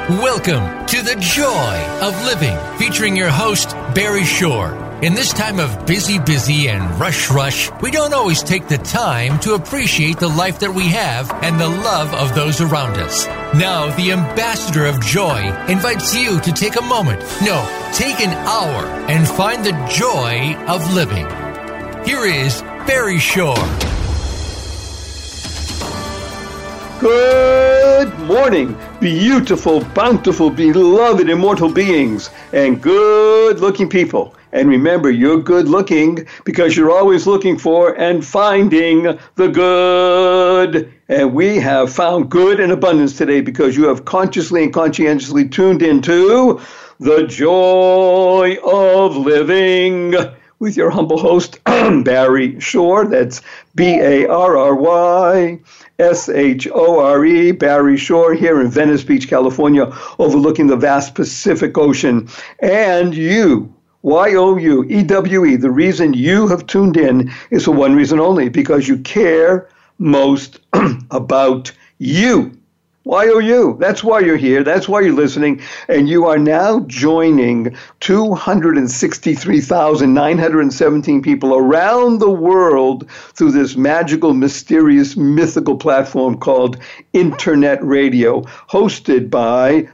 Welcome to The Joy of Living, featuring your host, Barry Shore. In this time of busy and rush, we don't always take the time to appreciate the life that we have and the love of those around us. Now, the ambassador of joy invites you to take a moment, take an hour, and find the joy of living. Here is Barry Shore. Good morning, beautiful, bountiful, beloved, immortal beings, and good-looking people. And remember, you're good-looking because you're always looking for and finding the good. And we have found good in abundance today because you have consciously and conscientiously tuned into The Joy of Living with your humble host, Barry Shore. That's Barry Shore, Barry Shore, here in Venice Beach, California, overlooking the vast Pacific Ocean. And you, YOUEWE, the reason you have tuned in is for one reason only, because you care most about you. YOU. That's why you're here. That's why you're listening. And you are now joining 263,917 people around the world through this magical, mysterious, mythical platform called Internet Radio, hosted by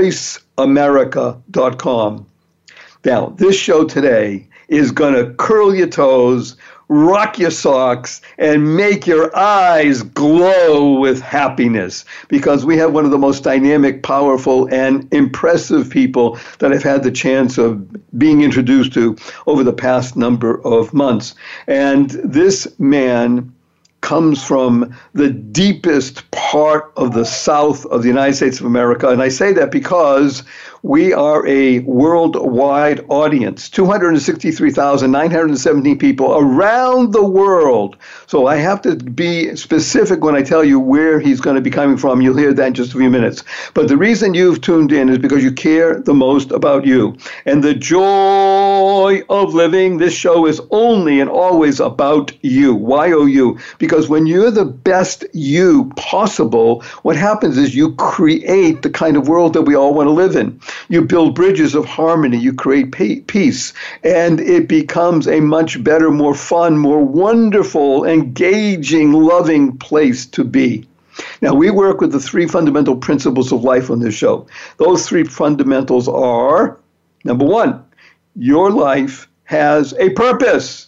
VoiceAmerica.com. Now, this show today is going to curl your toes, rock your socks, and make your eyes glow with happiness, because we have one of the most dynamic, powerful, and impressive people that I've had the chance of being introduced to over the past number of months. And this man comes from the deepest part of the South of the United States of America. And I say that because we are a worldwide audience, 263,917 people around the world. So I have to be specific when I tell you where he's going to be coming from. You'll hear that in just a few minutes. But the reason you've tuned in is because you care the most about you. And the joy of living, this show is only and always about you, YOU. Because when you're the best you possible, what happens is you create the kind of world that we all want to live in. You build bridges of harmony, you create peace, and it becomes a much better, more fun, more wonderful, engaging, loving place to be. Now, we work with the three fundamental principles of life on this show. Those three fundamentals are, number one, your life has a purpose.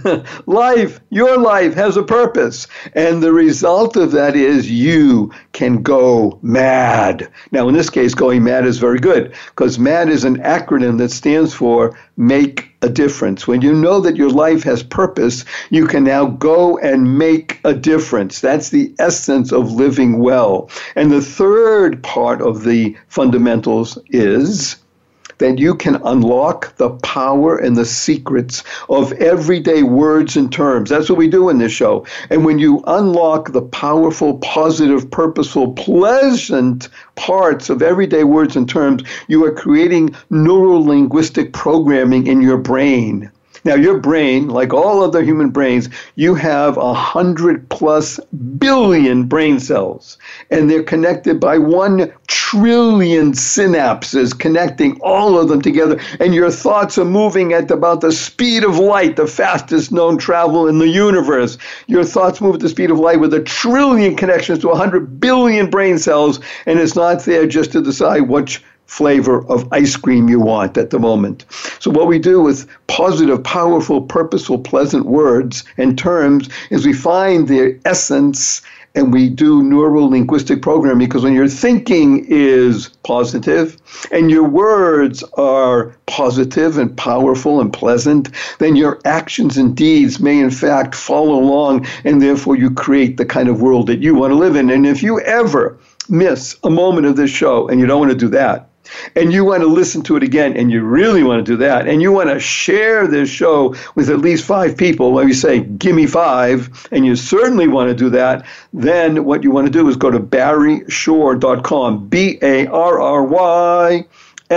Your life has a purpose. And the result of that is you can go mad. Now, in this case, going mad is very good, because MAD is an acronym that stands for make a difference. When you know that your life has purpose, you can now go and make a difference. That's the essence of living well. And the third part of the fundamentals is that you can unlock the power and the secrets of everyday words and terms. That's what we do in this show. And when you unlock the powerful, positive, purposeful, pleasant parts of everyday words and terms, you are creating neuro-linguistic programming in your brain. Now, your brain, like all other human brains, you have 100+ billion brain cells, and they're connected by 1 trillion synapses, connecting all of them together, and your thoughts are moving at about the speed of light, the fastest known travel in the universe. Your thoughts move at the speed of light with 1 trillion connections to 100 billion brain cells, and it's not there just to decide which flavor of ice cream you want at the moment. So what we do with positive, powerful, purposeful, pleasant words and terms is we find their essence and we do neuro-linguistic programming, because when your thinking is positive and your words are positive and powerful and pleasant, then your actions and deeds may in fact follow along, and therefore you create the kind of world that you want to live in. And if you ever miss a moment of this show, and you don't want to do that, and you want to listen to it again, and you really want to do that, and you want to share this show with at least 5 people, when we say, give me 5, and you certainly want to do that, then what you want to do is go to barryshore.com, BARRYSHORE,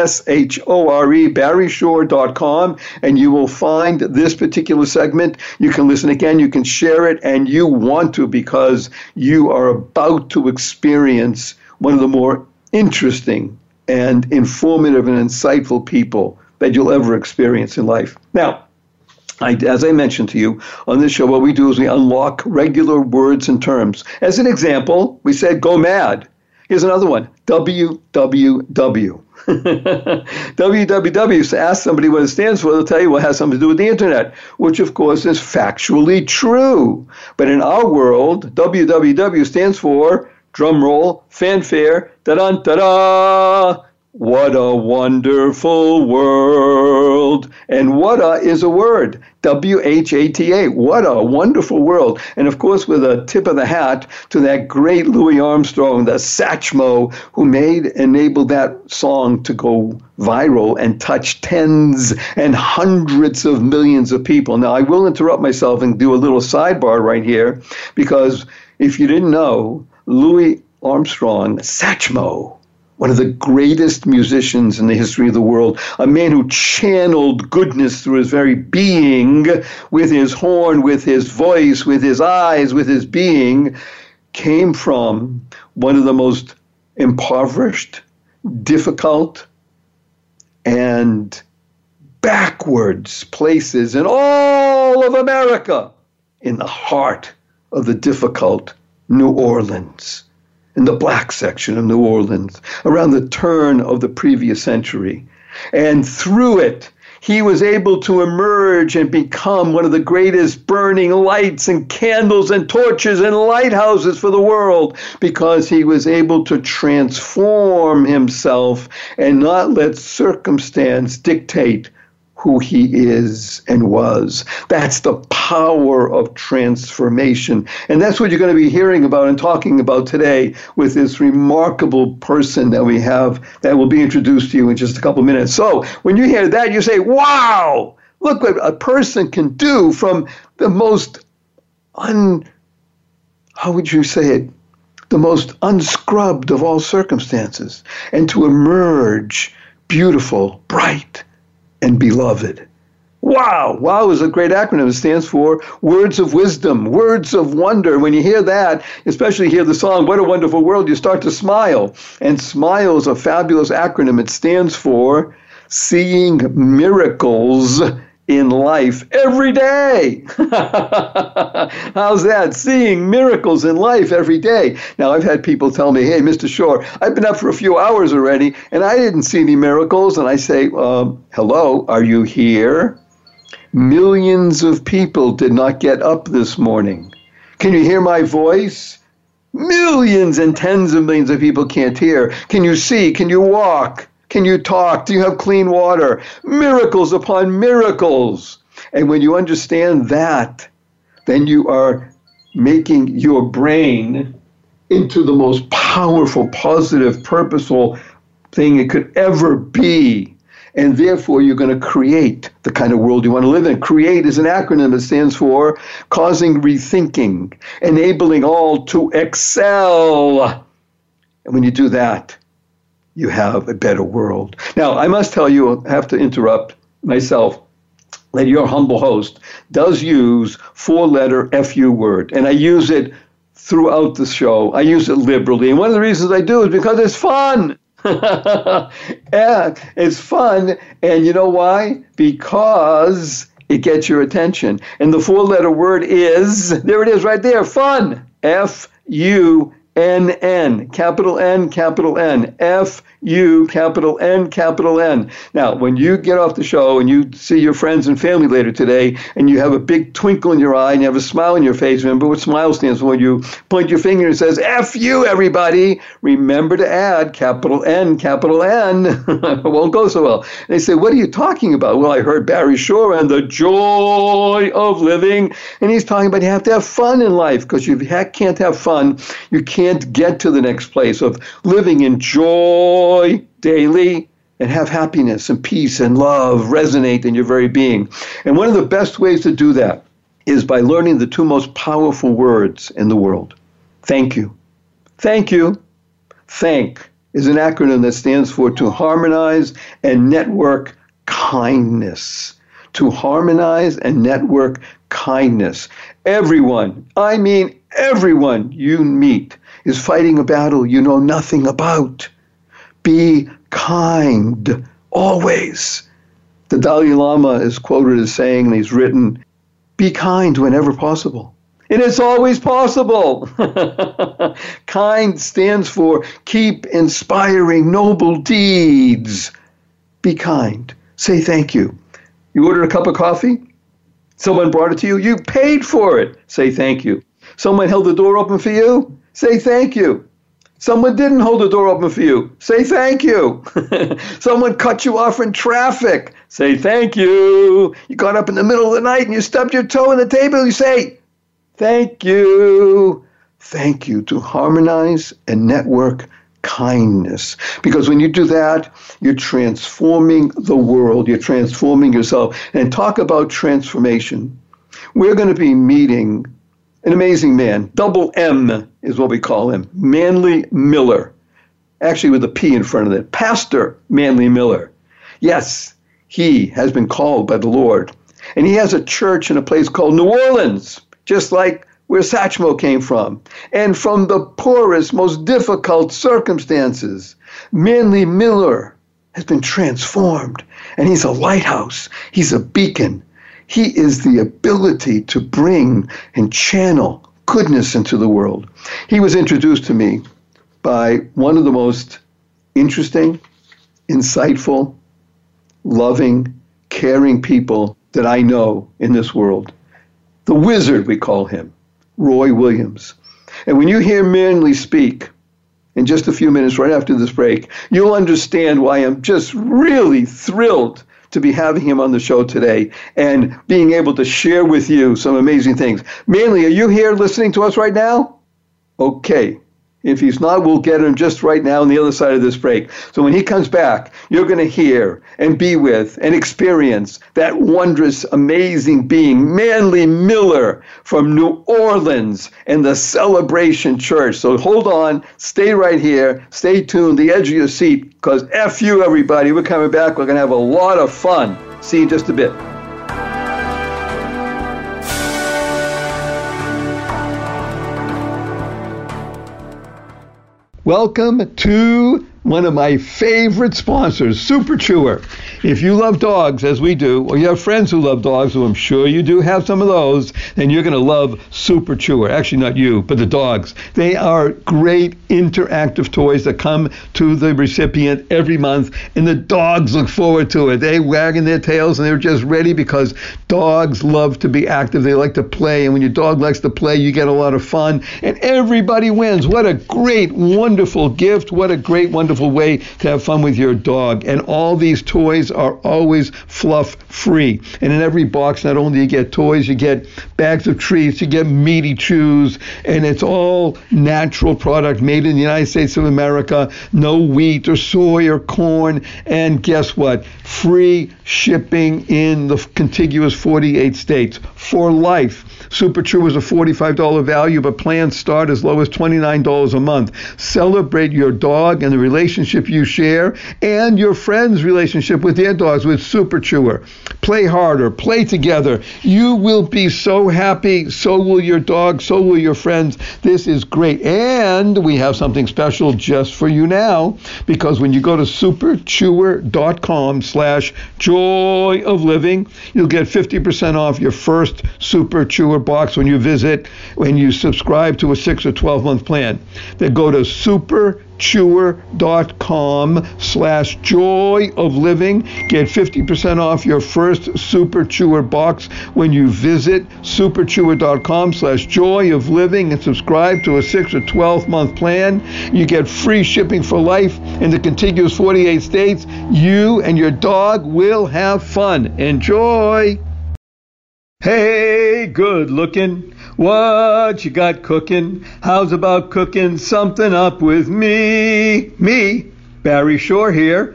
barryshore.com, and you will find this particular segment. You can listen again, you can share it, and you want to, because you are about to experience one of the more interesting, and informative and insightful people that you'll ever experience in life. Now, as I mentioned to you on this show, what we do is we unlock regular words and terms. As an example, we said go mad. Here's another one, WWW. WWW, so ask somebody what it stands for, they'll tell you, well, it has something to do with the internet, which of course is factually true. But in our world, WWW stands for, drum roll, fanfare, da-dun, da-da, what a wonderful world. And whata is a word, W-H-A-T-A, what a wonderful world. And of course, with a tip of the hat to that great Louis Armstrong, the Satchmo, who enabled that song to go viral and touch tens and hundreds of millions of people. Now, I will interrupt myself and do a little sidebar right here, because if you didn't know, Louis Armstrong, Satchmo, one of the greatest musicians in the history of the world, a man who channeled goodness through his very being, with his horn, with his voice, with his eyes, with his being, came from one of the most impoverished, difficult, and backwards places in all of America, in the heart of the difficult New Orleans, in the black section of New Orleans, around the turn of the previous century. And through it, he was able to emerge and become one of the greatest burning lights and candles and torches and lighthouses for the world, because he was able to transform himself and not let circumstance dictate who he is and was. That's the power of transformation. And that's what you're going to be hearing about and talking about today with this remarkable person that we have that will be introduced to you in just a couple of minutes. So when you hear that, you say, wow, look what a person can do from the most how would you say it? The most unscrubbed of all circumstances, and to emerge beautiful, bright, and beloved. Wow. Wow is a great acronym. It stands for words of wisdom, words of wonder. When you hear that, especially hear the song, What a Wonderful World, you start to smile. And SMILE is a fabulous acronym. It stands for seeing miracles in life every day. How's that? Seeing miracles in life every day. Now, I've had people tell me, hey, Mr. Shore, I've been up for a few hours already, and I didn't see any miracles. And I say, hello, are you here? Millions of people did not get up this morning. Can you hear my voice? Millions and tens of millions of people can't hear. Can you see? Can you walk? Can you talk? Do you have clean water? Miracles upon miracles. And when you understand that, then you are making your brain into the most powerful, positive, purposeful thing it could ever be. And therefore, you're going to create the kind of world you want to live in. CREATE is an acronym that stands for causing rethinking, enabling all to excel. And when you do that, you have a better world. Now, I must tell you, I have to interrupt myself, that your humble host does use four-letter FU word, and I use it throughout the show. I use it liberally, and one of the reasons I do is because it's fun. Yeah, it's fun, and you know why? Because it gets your attention. And the four-letter word is, there it is right there, fun, F-U-N-N, capital N, capital N, F-U, capital N, capital N. Now, when you get off the show and you see your friends and family later today, and you have a big twinkle in your eye and you have a smile on your face, remember what SMILE stands for? When you point your finger and says, F-U, everybody, remember to add capital N, capital N. It won't go so well. And they say, what are you talking about? Well, I heard Barry Shore and the joy of living. And he's talking about you have to have fun in life, because you can't have fun, you can't get to the next place of living in joy daily and have happiness and peace and love resonate in your very being. And one of the best ways to do that is by learning the two most powerful words in the world. Thank you. Thank you. Thank is an acronym that stands for to harmonize and network kindness. To harmonize and network kindness. Everyone, I mean everyone you meet is fighting a battle you know nothing about. Be kind always. The Dalai Lama is quoted as saying, and he's written, be kind whenever possible. And it's always possible. Kind stands for keep inspiring noble deeds. Be kind. Say thank you. You ordered a cup of coffee? Someone brought it to you? You paid for it. Say thank you. Someone held the door open for you? Say thank you. Someone didn't hold the door open for you. Say thank you. Someone cut you off in traffic. Say thank you. You got up in the middle of the night and you stubbed your toe on the table. You say thank you. Thank you. To harmonize and network kindness. Because when you do that, you're transforming the world. You're transforming yourself. And talk about transformation. We're going to be meeting an amazing man. Double M is what we call him. Manly Miller. Actually with a P in front of it. Pastor Manly Miller. Yes, he has been called by the Lord. And he has a church in a place called New Orleans, just like where Satchmo came from. And from the poorest, most difficult circumstances, Manly Miller has been transformed. And he's a lighthouse. He's a beacon. He is the ability to bring and channel goodness into the world. He was introduced to me by one of the most interesting, insightful, loving, caring people that I know in this world. The wizard, we call him, Roy Williams. And when you hear Manly speak in just a few minutes right after this break, you'll understand why I'm just really thrilled to be having him on the show today and being able to share with you some amazing things. Manly, are you here listening to us right now? Okay. If he's not, we'll get him just right now on the other side of this break. So when he comes back, you're going to hear and be with and experience that wondrous, amazing being, Manly Miller from New Orleans and the Celebration Church. So hold on, stay right here, stay tuned, the edge of your seat, because F you, everybody. We're coming back. We're going to have a lot of fun. See you in just a bit. Welcome to one of my favorite sponsors, Super Chewer. If you love dogs, as we do, or you have friends who love dogs, who I'm sure you do have some of those, then you're going to love Super Chewer. Actually, not you, but the dogs. They are great interactive toys that come to the recipient every month, and the dogs look forward to it. They wagging their tails, and they're just ready because dogs love to be active. They like to play, and when your dog likes to play, you get a lot of fun, and everybody wins. What a great, wonderful gift. What a great, wonderful way to have fun with your dog. And all these toys are always fluff free. And in every box, not only do you get toys, you get bags of treats, you get meaty chews, and it's all natural product made in the United States of America. No wheat or soy or corn. And guess what? Free shipping in the contiguous 48 states for life. Super Chewer is a $45 value, but plans start as low as $29 a month. Celebrate your dog and the relationship you share and your friends' relationship with their dogs with Super Chewer. Play harder, play together. You will be so happy, so will your dog, so will your friends. This is great. And we have something special just for you now, because when you go to superchewer.com/joy of living, you'll get 50% off your first Super Chewer box when you visit, when you subscribe to a 6 or 12-month plan. Then go to superchewer.com/joy of living. Get 50% off your first Super Chewer box when you visit superchewer.com/joy of living and subscribe to a 6 or 12-month plan. You get free shipping for life in the contiguous 48 states. You and your dog will have fun. Enjoy. Hey, good looking, what you got cooking? How's about cooking something up with me? Me, Barry Shore here,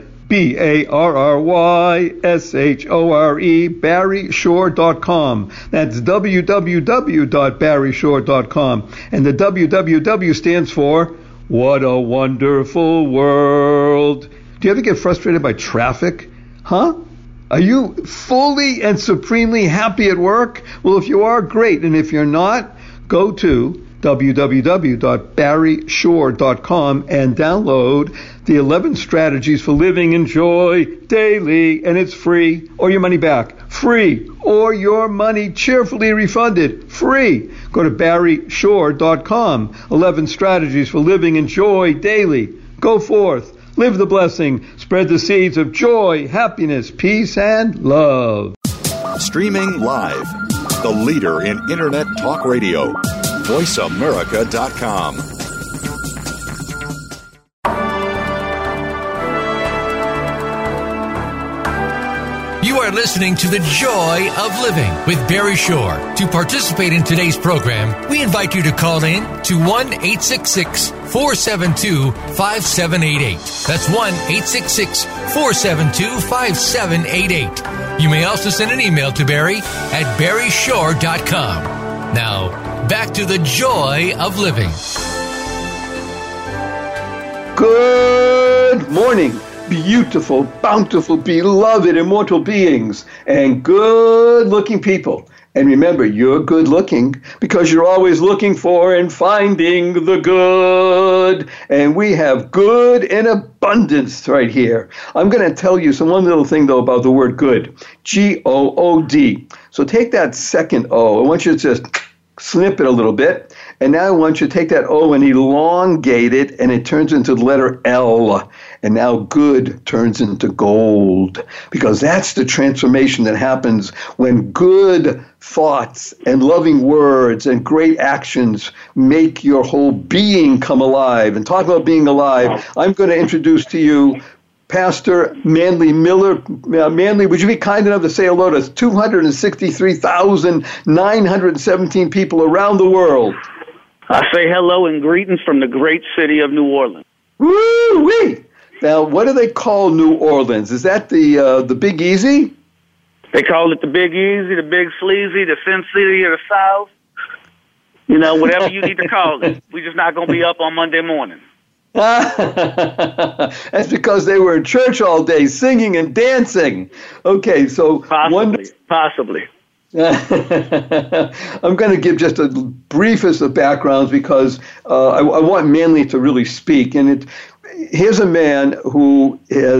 BarryShore, BarryShore.com. That's www.barryshore.com. And the www stands for What a Wonderful World. Do you ever get frustrated by traffic? Huh? Are you fully and supremely happy at work? Well, if you are, great. And if you're not, go to www.barryshore.com, and download the 11 Strategies for Living in Joy daily, and it's free, or your money back. Free, or your money cheerfully refunded. Free. Go to barryshore.com. 11 Strategies for Living in Joy daily. Go forth. Live the blessing. Spread the seeds of joy, happiness, peace, and love. Streaming live. The leader in Internet talk radio. VoiceAmerica.com. You are listening to The Joy of Living with Barry Shore. To participate in today's program, we invite you to call in to 1-866-472-5788. That's 1-866-472-5788. You may also send an email to Barry at barryshore.com. Now, back to The Joy of Living. Good morning, beautiful, bountiful, beloved, immortal beings, and good-looking people. And remember, you're good-looking because you're always looking for and finding the good. And we have good in abundance right here. I'm going to tell you one little thing, though, about the word good. G-O-O-D. So take that second O. I want you to just snip it a little bit. And now I want you to take that O and elongate it, and it turns into the letter L. And now good turns into gold, because that's the transformation that happens when good thoughts and loving words and great actions make your whole being come alive. And talk about being alive, I'm going to introduce to you Pastor Manly Miller. Manly, would you be kind enough to say hello to 263,917 people around the world? I say hello and greetings from the great city of New Orleans. Woo-wee! Now, what do they call New Orleans? Is that the Big Easy? They call it the Big Easy, the Big Sleazy, the Sin City of the South. You know, whatever you need to call it. We're just not going to be up on Monday morning. That's because they were in church all day singing and dancing. Okay, so... Possibly. I'm going to give just a briefest of backgrounds because I want Manly to really speak. And here's a man who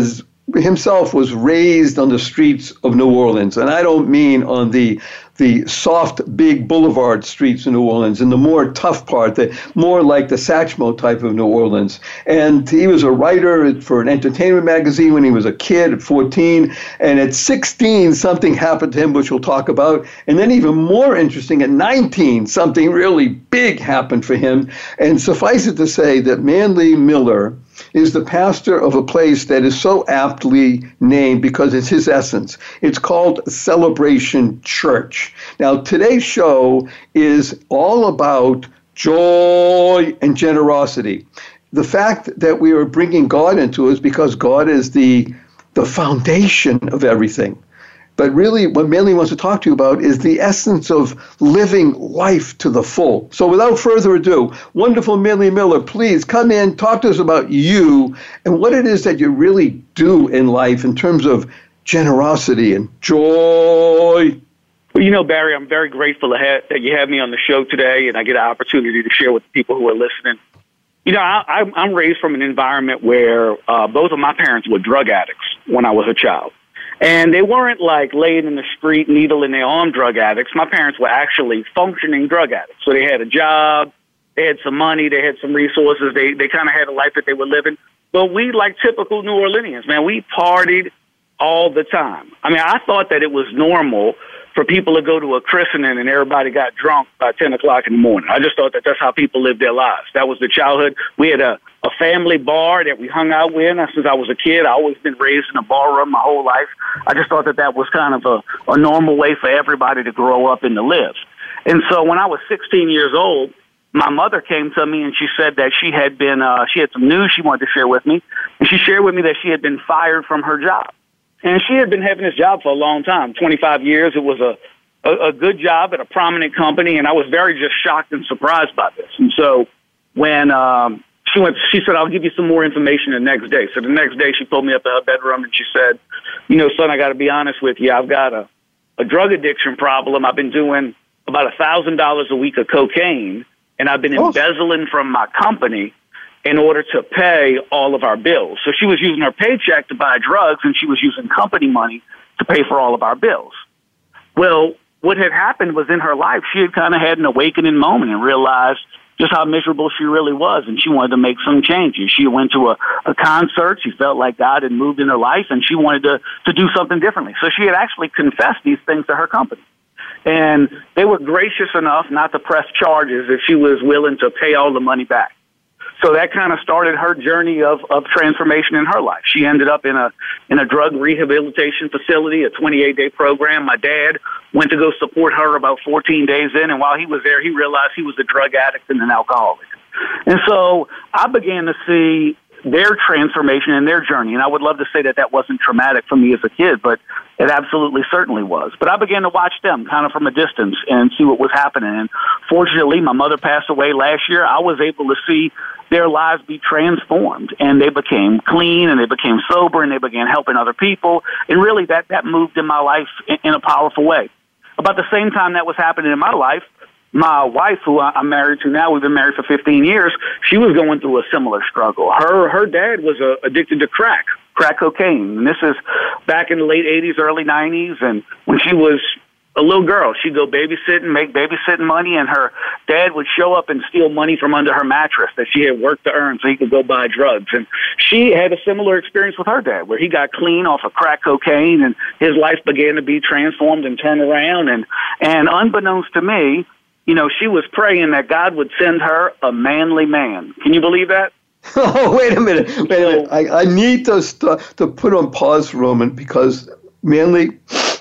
himself was raised on the streets of New Orleans. And I don't mean on the soft, big boulevard streets of New Orleans, and the more tough part, more like the Satchmo type of New Orleans. And he was a writer for an entertainment magazine when he was a kid at 14. And at 16, something happened to him, which we'll talk about. And then even more interesting, at 19, something really big happened for him. And suffice it to say that Manly Miller is the pastor of a place that is so aptly named because it's his essence. It's called Celebration Church. Now, today's show is all about joy and generosity. The fact that we are bringing God into it is because God is the foundation of everything. But really, what Manly wants to talk to you about is the essence of living life to the full. So without further ado, wonderful Manly Miller, please come in, talk to us about you and what it is that you really do in life in terms of generosity and joy. Well, you know, Barry, I'm very grateful that you have me on the show today, and I get an opportunity to share with the people who are listening. You know, I'm raised from an environment where both of my parents were drug addicts when I was a child. And they weren't like laying in the street, needle in their arm drug addicts. My parents were actually functioning drug addicts. So they had a job, they had some money, they had some resources, they kind of had a life that they were living. But we, like typical New Orleanians, man, we partied all the time. I mean, I thought that it was normal for people to go to a christening and everybody got drunk by 10 o'clock in the morning. I just thought that that's how people lived their lives. That was the childhood. We had a family bar that we hung out with. Since I was a kid, I always been raised in a bar room my whole life. I just thought that that was kind of a normal way for everybody to grow up and to live. And so when I was 16 years old, my mother came to me and she said that she had some news she wanted to share with me. And she shared with me that she had been fired from her job. And she had been having this job for a long time, 25 years. It was a good job at a prominent company, and I was very just shocked and surprised by this. And so when she said, I'll give you some more information the next day. So the next day she pulled me up to her bedroom and she said, you know, son, I got to be honest with you. I've got a drug addiction problem. I've been doing about $1,000 a week of cocaine, and I've been embezzling from my company in order to pay all of our bills. So she was using her paycheck to buy drugs, and she was using company money to pay for all of our bills. Well, what had happened was in her life, she had kind of had an awakening moment and realized just how miserable she really was, and she wanted to make some changes. She went to a concert. She felt like God had moved in her life, and she wanted to do something differently. So she had actually confessed these things to her company. And they were gracious enough not to press charges if she was willing to pay all the money back. So that kind of started her journey of transformation in her life. She ended up in a drug rehabilitation facility, a 28-day program. My dad went to go support her about 14 days in, and while he was there, he realized he was a drug addict and an alcoholic. And so I began to see their transformation and their journey. And I would love to say that that wasn't traumatic for me as a kid, but it absolutely certainly was. But I began to watch them kind of from a distance and see what was happening. And fortunately, my mother passed away last year. I was able to see their lives be transformed, and they became clean, and they became sober, and they began helping other people. And really that moved in my life in a powerful way. About the same time that was happening in my life, my wife, who I'm married to now, we've been married for 15 years, she was going through a similar struggle. Her dad was addicted to crack cocaine. And this is back in the late 80s, early 90s. And when she was a little girl, she'd go babysitting, make babysitting money, and her dad would show up and steal money from under her mattress that she had worked to earn so he could go buy drugs. And she had a similar experience with her dad, where he got clean off of crack cocaine, and his life began to be transformed and turned around. And unbeknownst to me, you know, she was praying that God would send her a manly man. Can you believe that? Oh, wait a minute. I need to put on pause for a moment, because manly,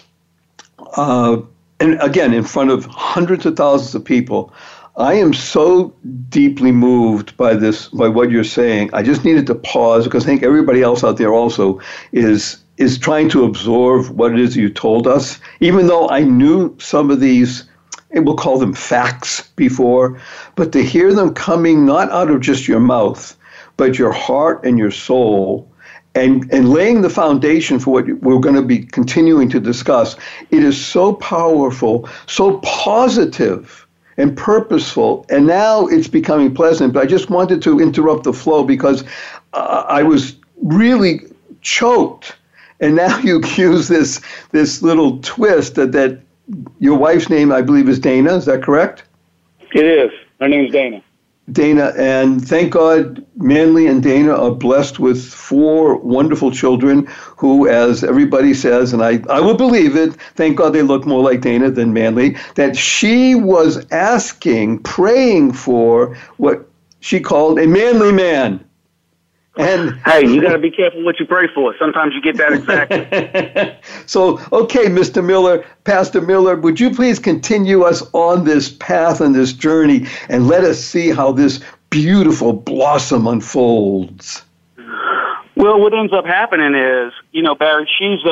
and again, in front of hundreds of thousands of people, I am so deeply moved by what you're saying. I just needed to pause, because I think everybody else out there also is trying to absorb what it is you told us, even though I knew some of these, and we'll call them facts before, but to hear them coming not out of just your mouth, but your heart and your soul, and laying the foundation for what we're going to be continuing to discuss, it is so powerful, so positive and purposeful, and now it's becoming pleasant. But I just wanted to interrupt the flow, because I was really choked, and now you use this little twist that your wife's name, I believe, is Dana. Is that correct? It is. Her name is Dana. Dana, and thank God Manly and Dana are blessed with 4 wonderful children who, as everybody says, and I will believe it, thank God they look more like Dana than Manly, that she was praying for what she called a manly man. And hey, you got to be careful what you pray for. Sometimes you get that exactly. So, okay, Mr. Miller, Pastor Miller, would you please continue us on this path and this journey, and let us see how this beautiful blossom unfolds? Well, what ends up happening is, you know, Barry,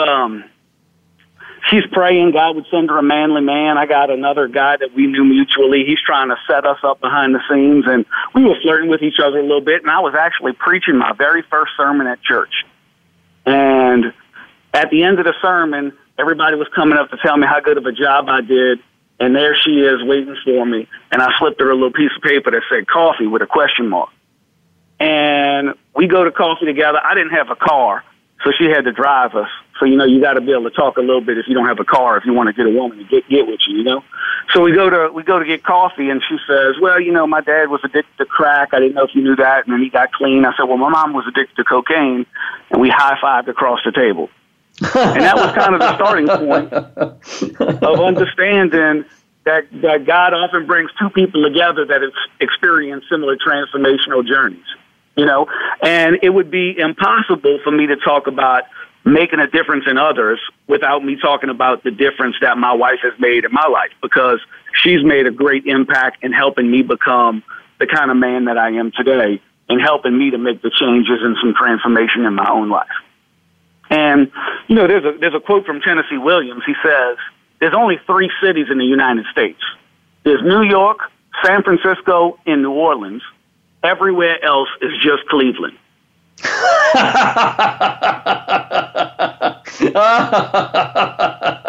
she's praying God would send her a manly man. I got another guy that we knew mutually. He's trying to set us up behind the scenes, and we were flirting with each other a little bit, and I was actually preaching my very first sermon at church. And at the end of the sermon, everybody was coming up to tell me how good of a job I did, and there she is waiting for me, and I slipped her a little piece of paper that said coffee with a question mark. And we go to coffee together. I didn't have a car, so she had to drive us. So, you know, you got to be able to talk a little bit if you don't have a car, if you want to get a woman to get with you, you know. So we go to get coffee, and she says, well, you know, my dad was addicted to crack. I didn't know if you knew that. And then he got clean. I said, well, my mom was addicted to cocaine. And we high-fived across the table. And that was kind of the starting point of understanding that God often brings 2 people together that have experienced similar transformational journeys, you know. And it would be impossible for me to talk about making a difference in others without me talking about the difference that my wife has made in my life, because she's made a great impact in helping me become the kind of man that I am today, and helping me to make the changes and some transformation in my own life. And, you know, there's a quote from Tennessee Williams. He says, there's only 3 cities in the United States. There's New York, San Francisco, and New Orleans. Everywhere else is just Cleveland. And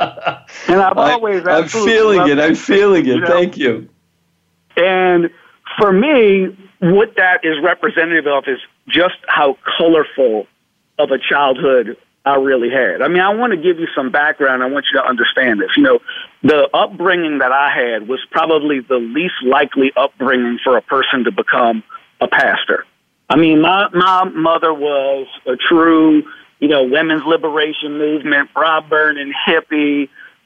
I've always I'm feeling it. You know? Thank you. And for me, what that is representative of is just how colorful of a childhood I really had. I mean, I want to give you some background. I want you to understand this. You know, the upbringing that I had was probably the least likely upbringing for a person to become a pastor. I mean, my mother was a true, you know, women's liberation movement, bra burning hippie.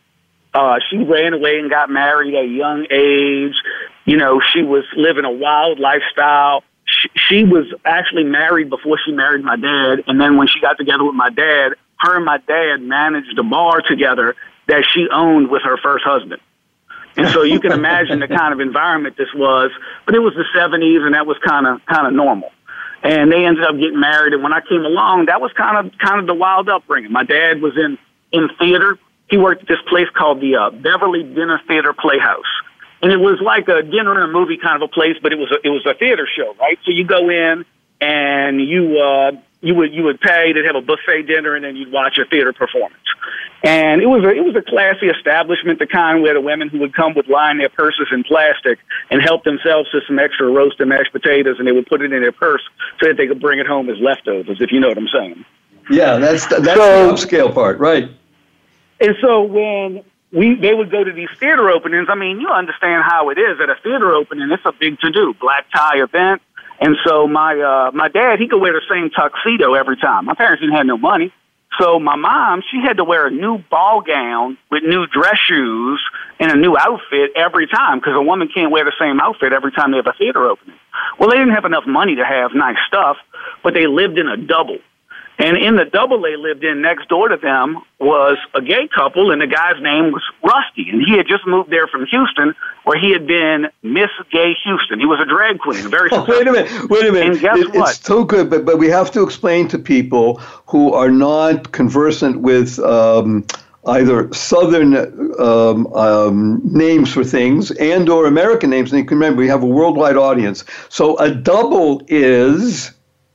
She ran away and got married at a young age. You know, she was living a wild lifestyle. She was actually married before she married my dad. And then when she got together with my dad, her and my dad managed a bar together that she owned with her first husband. And so you can imagine the kind of environment this was. But it was the 70s, and that was kind of normal. And they ended up getting married. And when I came along, that was kind of the wild upbringing. My dad was in theater. He worked at this place called the Beverly Dinner Theater Playhouse. And it was like a dinner and a movie kind of a place, but it was a theater show, right? So you go in and you would pay to have a buffet dinner, and then you'd watch a theater performance. And it was a classy establishment, the kind where the women who would come would line their purses in plastic and help themselves to some extra roast and mashed potatoes, and they would put it in their purse so that they could bring it home as leftovers, if you know what I'm saying. Yeah, that's the upscale part, right? And so when they would go to these theater openings, I mean, you understand how it is at a theater opening. It's a big to-do, black tie event. And so my dad, he could wear the same tuxedo every time. My parents didn't have no money. So my mom, she had to wear a new ball gown with new dress shoes and a new outfit every time, because a woman can't wear the same outfit every time they have a theater opening. Well, they didn't have enough money to have nice stuff, but they lived in a double. And in the double they lived in next door to them was a gay couple, and the guy's name was Rusty. And he had just moved there from Houston, where he had been Miss Gay Houston. He was a drag queen, very successful. Wait a minute. And guess what? It's so good, but we have to explain to people who are not conversant with either Southern names for things and or American names. And you can remember, we have a worldwide audience. So a double is...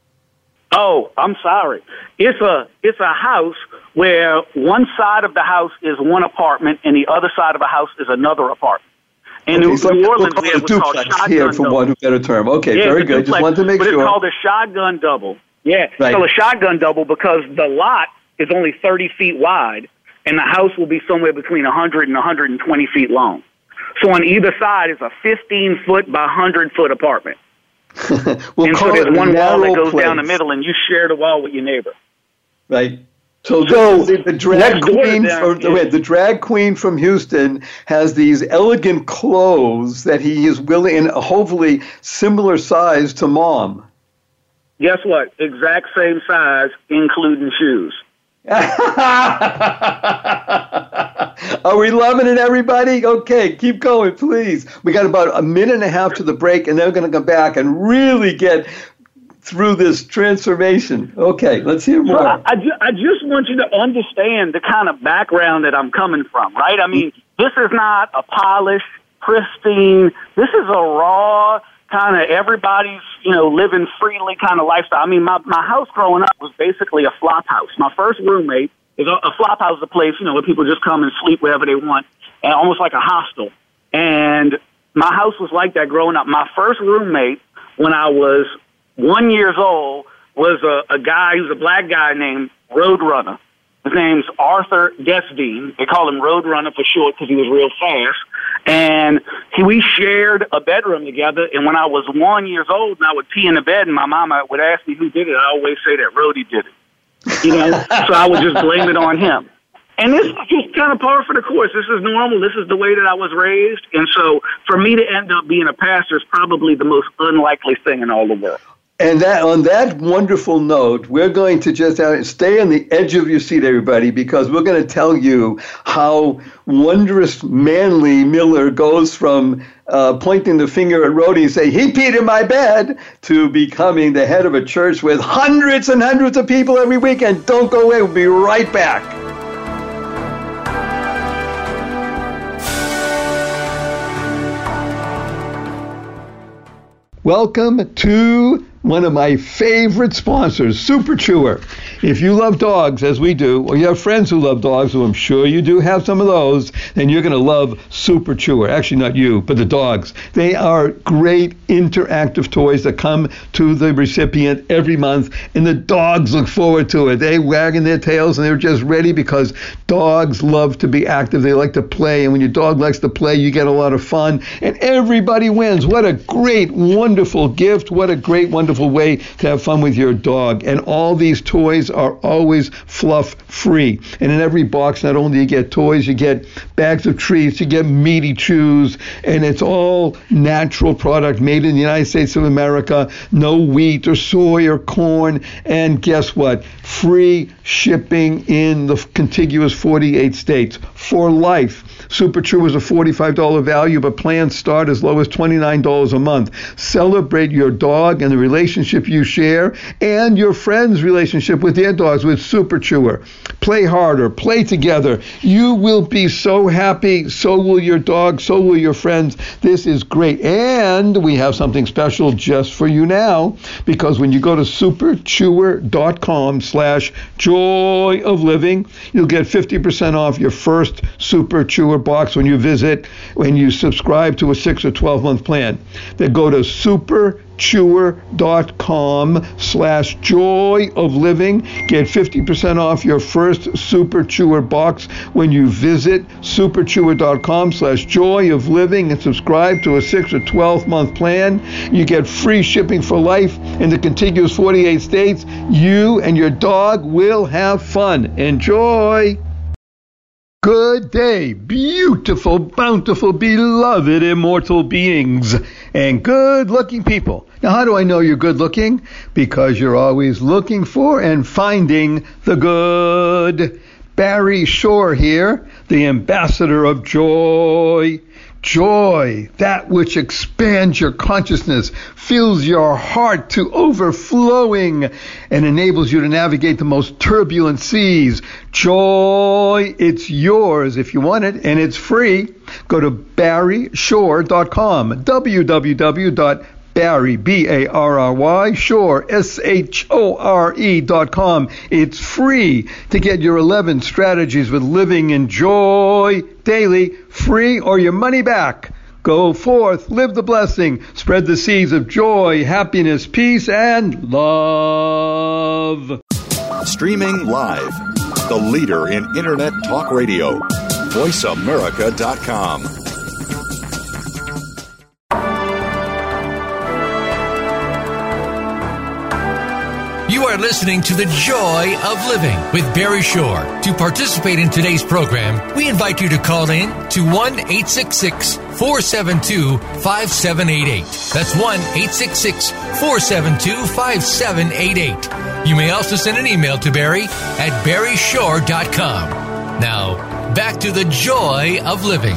Oh, I'm sorry. It's a house where one side of the house is one apartment and the other side of the house is another apartment. And in New Orleans, we have what's called shotgun here, for double. want of a better term. Okay, yeah, very good. Just wanted to make sure. But it's called a shotgun double. Yeah, right. It's called a shotgun double because the lot is only 30 feet wide, and the house will be somewhere between 100 and 120 feet long. So on either side is a 15-foot by 100-foot apartment. We'll and call so there's it one wall that goes place. down the middle, and you share the wall with your neighbor. Right. So the drag queen from Houston has these elegant clothes that he is willing, and hopefully similar size to Mom. Guess what? Exact same size, including shoes. Are we loving it, everybody? Okay, keep going, please. We got about a minute and a half to the break, and then we're going to come back and really get through this transformation. Okay, let's hear more. So I just want you to understand the kind of background that I'm coming from, right? I mean, this is not a polished, pristine. This is a raw kind of everybody's, living freely kind of lifestyle. I mean, my house growing up was basically a flop house. My first roommate is a flop house, is a place, where people just come and sleep wherever they want, and almost like a hostel. And my house was like that growing up. My first roommate, when I was 1 year old, was a guy who's a black guy named Roadrunner. His name's Arthur Desveen. They call him Roadrunner for short because he was real fast. And we shared a bedroom together. And when I was 1 year old and I would pee in the bed and my mama would ask me who did it, I always say that Rhodey did it. So I would just blame it on him. And this is just kind of par for the course. This is normal. This is the way that I was raised. And so for me to end up being a pastor is probably the most unlikely thing in all the world. And on that wonderful note, we're going to just stay on the edge of your seat, everybody, because we're going to tell you how wondrous manly Miller goes from pointing the finger at Rhodey and say, he peed in my bed, to becoming the head of a church with hundreds and hundreds of people every weekend. Don't go away. We'll be right back. Welcome to one of my favorite sponsors, Super Chewer. If you love dogs, as we do, or you have friends who love dogs, who I'm sure you do have some of those, then you're going to love Super Chewer. Actually, not you, but the dogs. They are great interactive toys that come to the recipient every month, and the dogs look forward to it. They wagging their tails, and they're just ready because dogs love to be active. They like to play, and when your dog likes to play, you get a lot of fun, and everybody wins. What a great, wonderful gift. What a great, wonderful way to have fun with your dog. And all these toys are always fluff free. And in every box, not only do you get toys, you get bags of treats, you get meaty chews, and it's all natural product made in the United States of America. No wheat or soy or corn. And guess what? Free shipping in the contiguous 48 states for life. Super Chew is a $45 value, but plans start as low as $29 a month. Celebrate your dog and the relationship you share and your friends' relationship with their dogs with Super Chewer. Play harder, play together. You will be so happy, so will your dog, so will your friends. This is great. And we have something special just for you now, because when you go to superchewer.com/joy of living, you'll get 50% off your first Super Chewer box when you subscribe to a 6 or 12-month plan. Then go to superchewer.com/joy of living. Get 50% off your first Super Chewer box when you visit superchewer.com/joy of living and subscribe to a 6 or 12-month plan. You get free shipping for life in the contiguous 48 states. You and your dog will have fun. Enjoy. Good day, beautiful, bountiful, beloved, immortal beings, and good-looking people. Now, how do I know you're good-looking? Because you're always looking for and finding the good. Barry Shore here, the ambassador of joy. Joy, that which expands your consciousness, fills your heart to overflowing, and enables you to navigate the most turbulent seas. Joy, it's yours if you want it, and it's free. Go to barryshore.com, www.barry, B-A-R-R-Y, Shore, S-H-O-R-E.com. It's free to get your 11 strategies with living in joy daily, free or your money back. Go forth, live the blessing, spread the seeds of joy, happiness, peace, and love. Streaming live, the leader in Internet Talk Radio, VoiceAmerica.com. You are listening to The Joy of Living with Barry Shore. To participate in today's program, we invite you to call in to 1-866-472-5788. That's 1-866-472-5788. You may also send an email to Barry at barryshore.com. Now, back to The Joy of Living.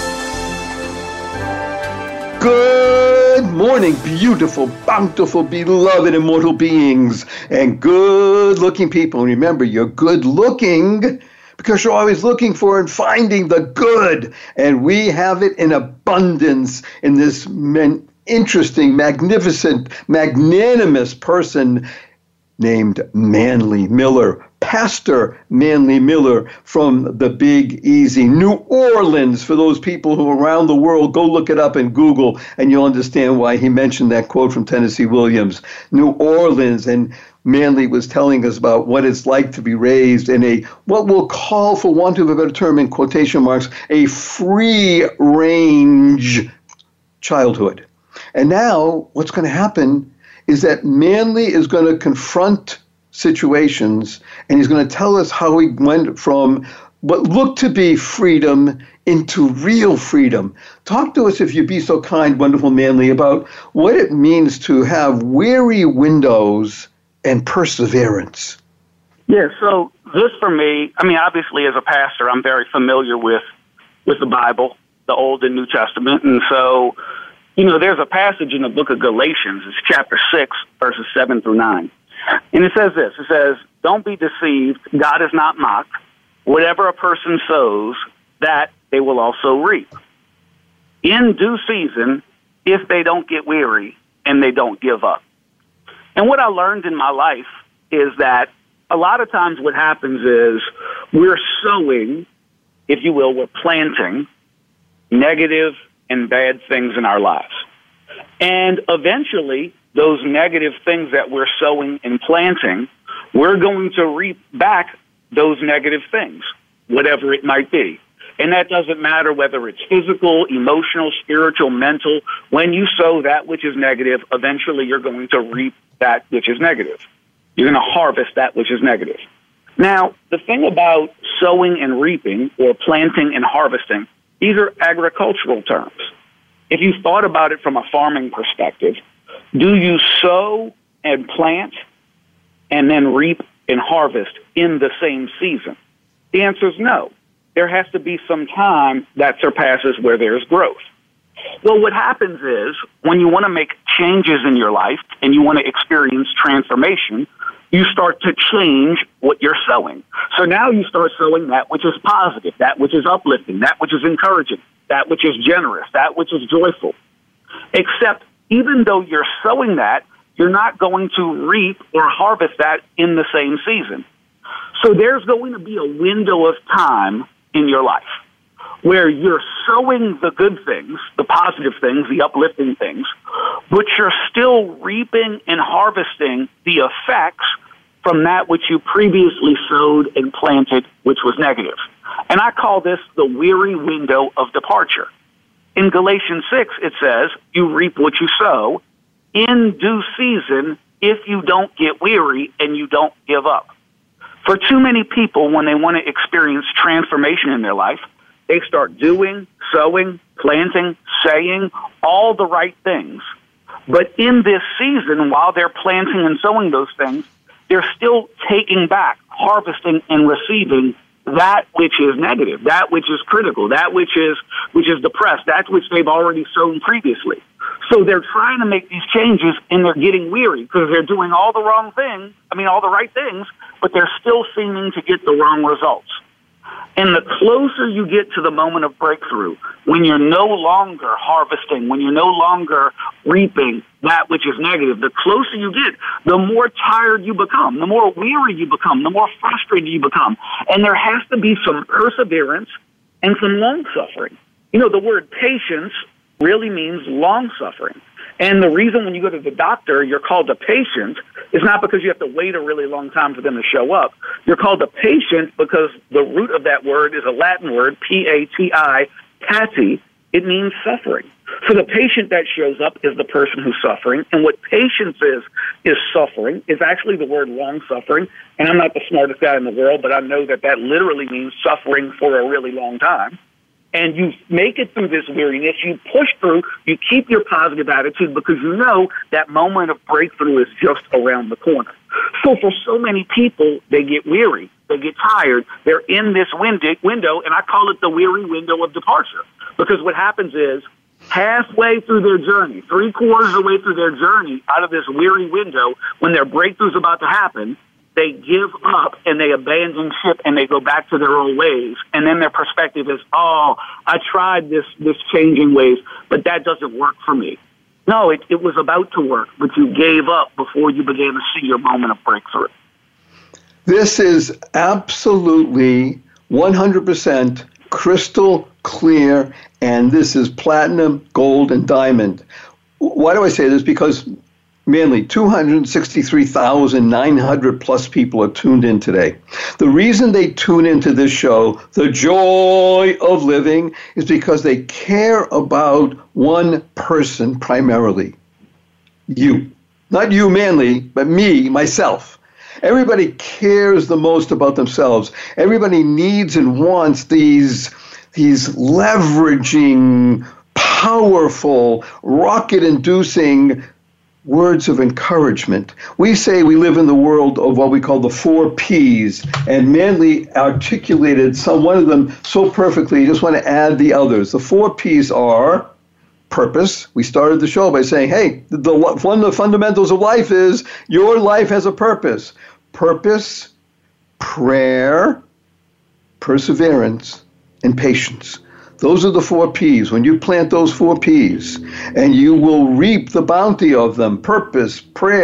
Good morning, beautiful, bountiful, beloved, immortal beings, and good-looking people. Remember, you're good-looking because you're always looking for and finding the good, and we have it in abundance in this interesting, magnificent, magnanimous person named Manly Miller. Pastor Manly Miller from the Big Easy, New Orleans. For those people who are around the world, go look it up in Google and you'll understand why he mentioned that quote from Tennessee Williams. New Orleans, and Manly was telling us about what it's like to be raised in a, what we'll call, for want of a better term in quotation marks, a free-range childhood. And now what's going to happen is that Manly is going to confront situations, and he's going to tell us how he went from what looked to be freedom into real freedom. Talk to us, if you'd be so kind, wonderful Manly, about what it means to have weary windows and perseverance. Yeah, so this for me, I mean, obviously as a pastor, I'm very familiar with the Bible, the Old and New Testament, and so, you know, there's a passage in the book of Galatians, it's chapter 6, verses 7 through 9. And it says this, it says, "Don't be deceived, God is not mocked. Whatever a person sows, that they will also reap. In due season, if they don't get weary and they don't give up." And what I learned in my life is that a lot of times what happens is we're sowing, if you will, we're planting negative and bad things in our lives. And eventually, those negative things that we're sowing and planting, we're going to reap back those negative things, whatever it might be. And that doesn't matter whether it's physical, emotional, spiritual, mental. When you sow that which is negative, eventually you're going to reap that which is negative. You're going to harvest that which is negative. Now, the thing about sowing and reaping, or planting and harvesting, these are agricultural terms. If you thought about it from a farming perspective, do you sow and plant and then reap and harvest in the same season? The answer is no. There has to be some time that surpasses where there's growth. Well, what happens is when you want to make changes in your life and you want to experience transformation, you start to change what you're sowing. So now you start sowing that which is positive, that which is uplifting, that which is encouraging, that which is generous, that which is joyful. Except even though you're sowing that, you're not going to reap or harvest that in the same season. So there's going to be a window of time in your life where you're sowing the good things, the positive things, the uplifting things, but you're still reaping and harvesting the effects from that which you previously sowed and planted, which was negative. And I call this the weary window of departure. In Galatians 6, it says, you reap what you sow in due season if you don't get weary and you don't give up. For too many people, when they want to experience transformation in their life, they start doing, sowing, planting, saying all the right things. But in this season, while they're planting and sowing those things, they're still taking back, harvesting, and receiving that which is negative, that which is critical, that which is depressed, that which they've already sown previously. So they're trying to make these changes, and they're getting weary because they're doing all the wrong things, all the right things, but they're still seeming to get the wrong results. And the closer you get to the moment of breakthrough, when you're no longer harvesting, when you're no longer reaping that which is negative, the closer you get, the more tired you become, the more weary you become, the more frustrated you become. And there has to be some perseverance and some long-suffering. The word patience really means long-suffering. And the reason when you go to the doctor, you're called a patient is not because you have to wait a really long time for them to show up. You're called a patient because the root of that word is a Latin word, P-A-T-I, pati. It means suffering. So the patient that shows up is the person who's suffering. And what patience is suffering, is actually the word long-suffering. And I'm not the smartest guy in the world, but I know that literally means suffering for a really long time. And you make it through this weariness, you push through, you keep your positive attitude because you know that moment of breakthrough is just around the corner. So for so many people, they get weary, they get tired, they're in this window, and I call it the weary window of departure. Because what happens is, halfway through their journey, 3/4 of the way through their journey, out of this weary window, when their breakthrough's about to happen, they give up and they abandon ship and they go back to their old ways. And then their perspective is, I tried this changing ways, but that doesn't work for me. No, it was about to work, but you gave up before you began to see your moment of breakthrough. This is absolutely 100% crystal clear, and this is platinum, gold, and diamond. Why do I say this? Because Manly, 263,900 plus people are tuned in today. The reason they tune into this show, The Joy of Living, is because they care about one person primarily. You. Not you, Manly, but me, myself. Everybody cares the most about themselves. Everybody needs and wants these leveraging, powerful, rocket-inducing words of encouragement. We say we live in the world of what we call the 4 Ps, and Manly articulated one of them so perfectly. You just want to add the others. The 4 Ps are purpose. We started the show by saying, hey, one of the fundamentals of life is your life has a purpose. Purpose, prayer, perseverance, and patience. Those are the 4 Ps. When you plant those 4 Ps, and you will reap the bounty of them, purpose, prayer,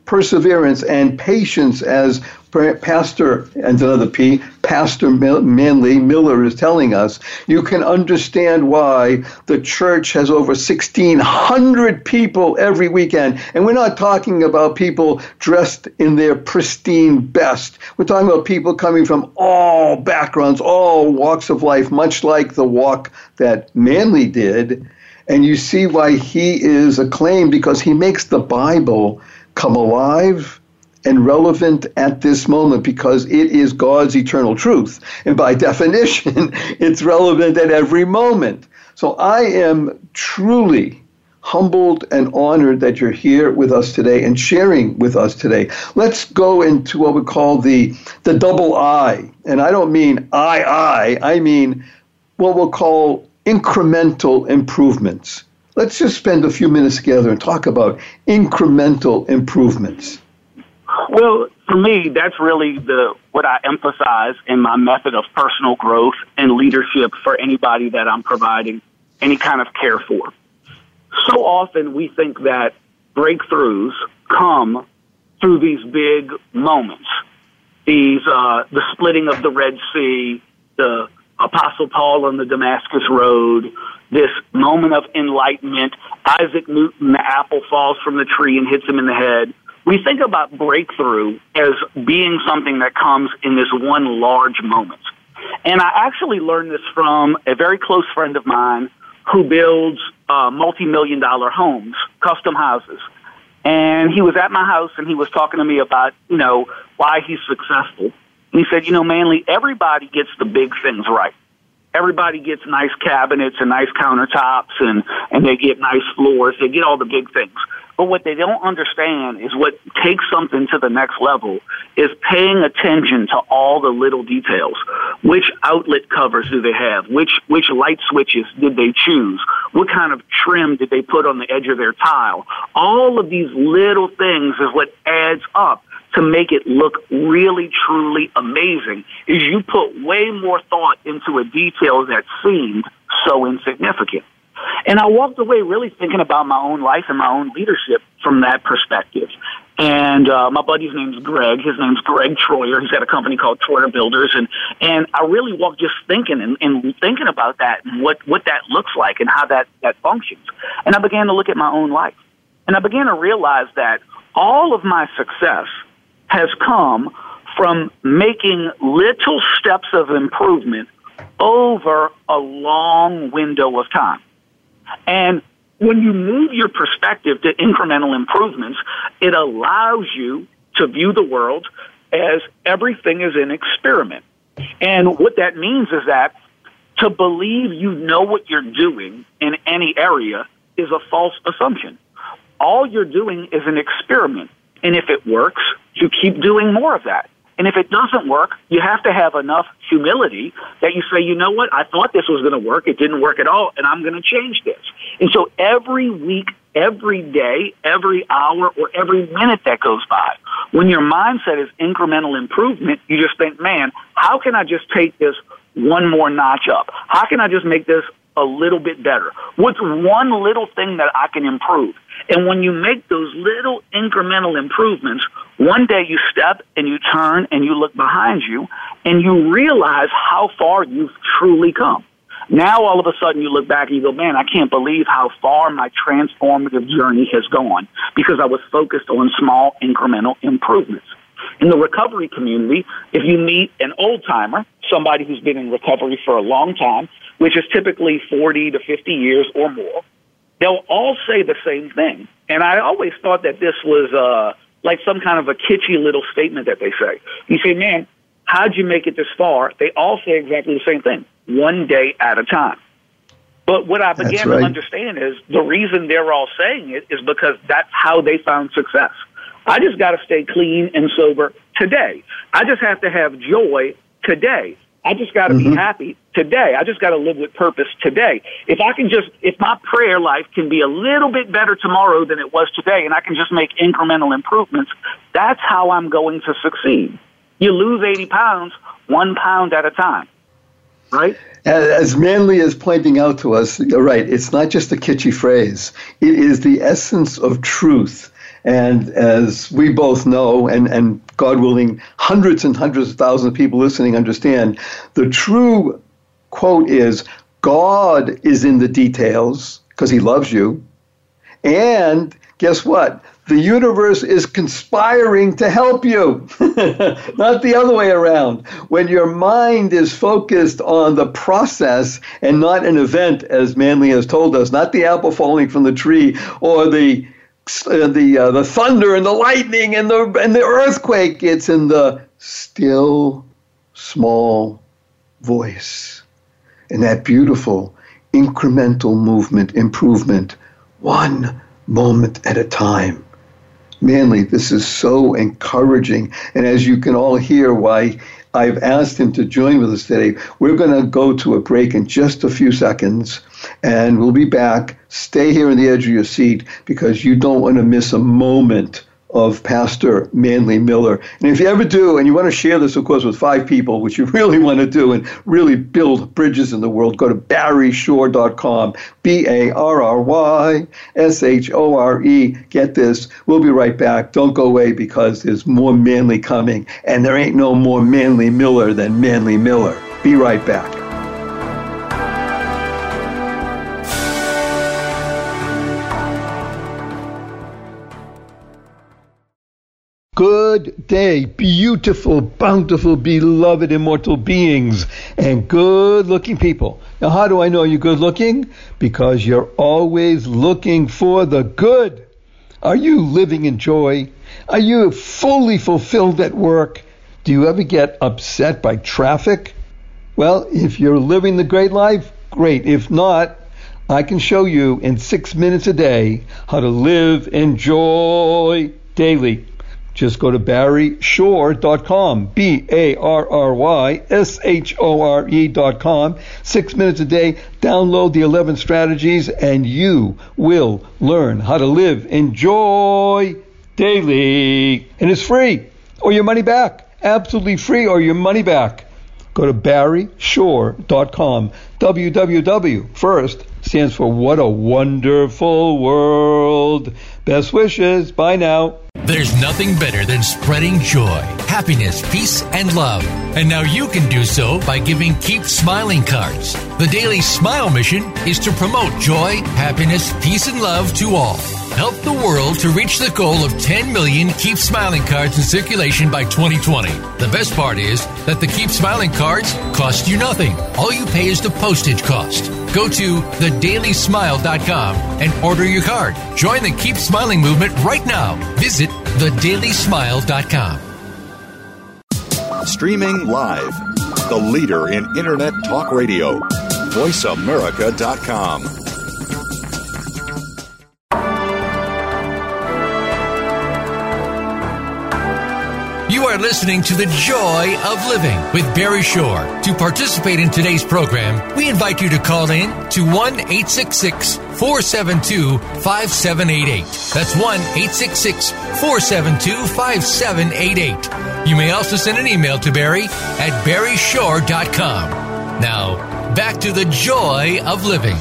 perseverance and patience, as Pastor, and another P, Pastor Manly Miller is telling us, you can understand why the church has over 1,600 people every weekend. And we're not talking about people dressed in their pristine best. We're talking about people coming from all backgrounds, all walks of life, much like the walk that Manly did. And you see why he is acclaimed, because he makes the Bible come alive and relevant at this moment, because it is God's eternal truth. And by definition, it's relevant at every moment. So I am truly humbled and honored that you're here with us today and sharing with us today. Let's go into what we call the double I. And I don't mean I mean what we'll call incremental improvements. Let's just spend a few minutes together and talk about incremental improvements. Well, for me, that's really what I emphasize in my method of personal growth and leadership for anybody that I'm providing any kind of care for. So often we think that breakthroughs come through these big moments, the splitting of the Red Sea, the Apostle Paul on the Damascus Road, this moment of enlightenment, Isaac Newton, the apple falls from the tree and hits him in the head. We think about breakthrough as being something that comes in this one large moment. And I actually learned this from a very close friend of mine who builds multi-million-dollar homes, custom houses. And he was at my house and he was talking to me about, why he's successful. And he said, Manly, everybody gets the big things right. Everybody gets nice cabinets and nice countertops and they get nice floors. They get all the big things. But what they don't understand is what takes something to the next level is paying attention to all the little details. Which outlet covers do they have? Which light switches did they choose? What kind of trim did they put on the edge of their tile? All of these little things is what adds up to make it look really, truly amazing, is you put way more thought into a detail that seemed so insignificant. And I walked away really thinking about my own life and my own leadership from that perspective. And my buddy's name's Greg. His name's Greg Troyer. He's got a company called Troyer Builders. And I really walked just thinking and thinking about that and what that looks like and how that functions. And I began to look at my own life. And I began to realize that all of my success has come from making little steps of improvement over a long window of time. And when you move your perspective to incremental improvements, it allows you to view the world as everything is an experiment. And what that means is that to believe you know what you're doing in any area is a false assumption. All you're doing is an experiment. And if it works, you keep doing more of that. And if it doesn't work, you have to have enough humility that you say, you know what, I thought this was going to work. It didn't work at all, and I'm going to change this. And so every week, every day, every hour, or every minute that goes by, when your mindset is incremental improvement, you just think, man, how can I just take this one more notch up? How can I just make this a little bit better? What's one little thing that I can improve? And when you make those little incremental improvements, one day you step and you turn and you look behind you and you realize how far you've truly come. Now all of a sudden you look back and you go, man, I can't believe how far my transformative journey has gone because I was focused on small incremental improvements. In the recovery community, if you meet an old-timer, somebody who's been in recovery for a long time, which is typically 40 to 50 years or more, they'll all say the same thing. And I always thought that this was like some kind of a kitschy little statement that they say. You say, man, how'd you make it this far? They all say exactly the same thing, one day at a time. But what I began to understand is the reason they're all saying it is because that's how they found success. I just got to stay clean and sober today. I just have to have joy today. I just got to be happy today. I just got to live with purpose today. If my prayer life can be a little bit better tomorrow than it was today, and I can just make incremental improvements, that's how I'm going to succeed. You lose 80 pounds, 1 pound at a time, right? As Manly is pointing out to us, you're right, it's not just a kitschy phrase. It is the essence of truth. And as we both know, and God willing, hundreds and hundreds of thousands of people listening understand, the true quote is, God is in the details because he loves you. And guess what? The universe is conspiring to help you, not the other way around. When your mind is focused on the process and not an event, as Manly has told us, not the apple falling from the tree or the thunder and the lightning and the earthquake, it's in the still, small voice. And that beautiful incremental movement, improvement, one moment at a time. Manly, this is so encouraging. And as you can all hear why I've asked him to join with us today, we're going to go to a break in just a few seconds, and we'll be back. Stay here on the edge of your seat because you don't want to miss a moment of Pastor Manly Miller. And if you ever do, and you want to share this, of course, with 5 people, which you really want to do and really build bridges in the world, go to BarryShore.com, BarryShore. Get this. We'll be right back. Don't go away because there's more Manly coming, and there ain't no more Manly Miller than Manly Miller. Be right back. Good day, beautiful, bountiful, beloved, immortal beings, and good-looking people. Now, how do I know you're good-looking? Because you're always looking for the good. Are you living in joy? Are you fully fulfilled at work? Do you ever get upset by traffic? Well, if you're living the great life, great. If not, I can show you in 6 minutes a day how to live in joy daily. Just go to BarryShore.com, BarryShore.com. 6 minutes a day, download the 11 strategies, and you will learn how to live in joy daily. And it's free, or your money back. Absolutely free, or your money back. Go to BarryShore.com. www first stands for What a Wonderful World. Best wishes. Bye now. There's nothing better than spreading joy, happiness, peace, and love. And now you can do so by giving Keep Smiling cards. The Daily Smile mission is to promote joy, happiness, peace, and love to all. Help the world to reach the goal of 10 million Keep Smiling cards in circulation by 2020. The best part is that the Keep Smiling cards cost you nothing. All you pay is the postage cost. Go to thedailysmile.com and order your card. Join the Keep Smiling movement right now. Visit thedailysmile.com. Streaming live, the leader in Internet talk radio, VoiceAmerica.com. You are listening to The Joy of Living with Barry Shore. To participate in today's program, we invite you to call in to 1-866-472-5788. That's 1-866-472-5788. You may also send an email to Barry at BarryShore.com. Now, back to The Joy of Living.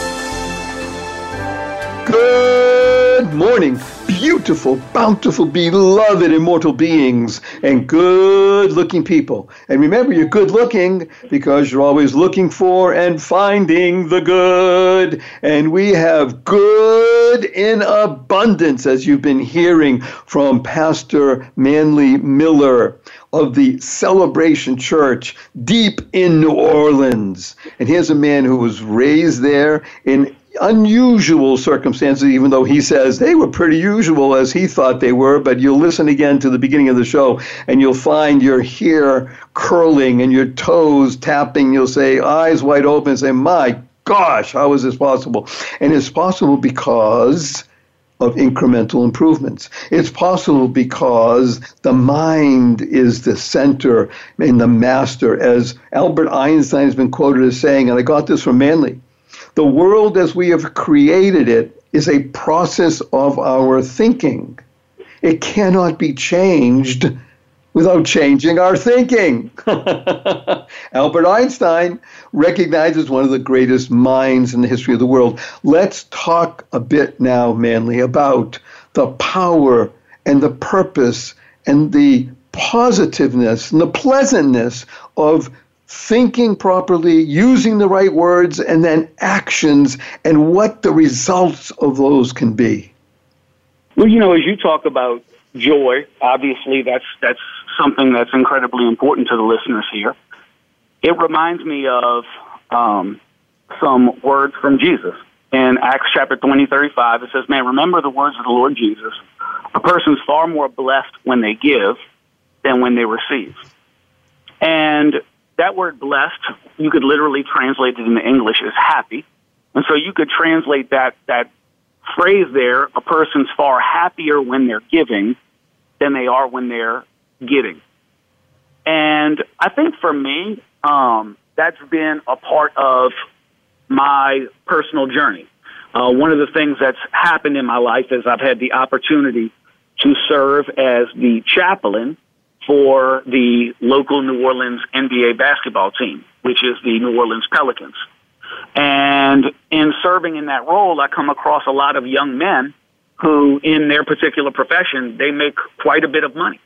Good morning, beautiful, bountiful, beloved, immortal beings, and good-looking people. And remember, you're good-looking because you're always looking for and finding the good. And we have good in abundance, as you've been hearing from Pastor Manly Miller of the Celebration Church deep in New Orleans. And here's a man who was raised there in unusual circumstances, even though he says they were pretty usual as he thought they were. But you'll listen again to the beginning of the show and you'll find your hair curling and your toes tapping. You'll say, eyes wide open, and say, my gosh, how is this possible? And it's possible because of incremental improvements. It's possible because the mind is the center and the master, as Albert Einstein has been quoted as saying, and I got this from Manly, the world as we have created it is a process of our thinking. It cannot be changed without changing our thinking. Albert Einstein, recognized as one of the greatest minds in the history of the world. Let's talk a bit now, Manly, about the power and the purpose and the positiveness and the pleasantness of thinking properly, using the right words, and then actions, and what the results of those can be. Well, you know, as you talk about joy, obviously that's something that's incredibly important to the listeners here. It reminds me of some words from Jesus. In Acts chapter 20:35, it says, "Man, remember the words of the Lord Jesus. A person's far more blessed when they give than when they receive." And that word blessed, you could literally translate it into English as happy. And so you could translate that phrase there, a person's far happier when they're giving than they are when they're getting. And I think for me, that's been a part of my personal journey. One of the things that's happened in my life is I've had the opportunity to serve as the chaplain for the local New Orleans NBA basketball team, which is the New Orleans Pelicans. And in serving in that role, I come across a lot of young men who, in their particular profession, they make quite a bit of money.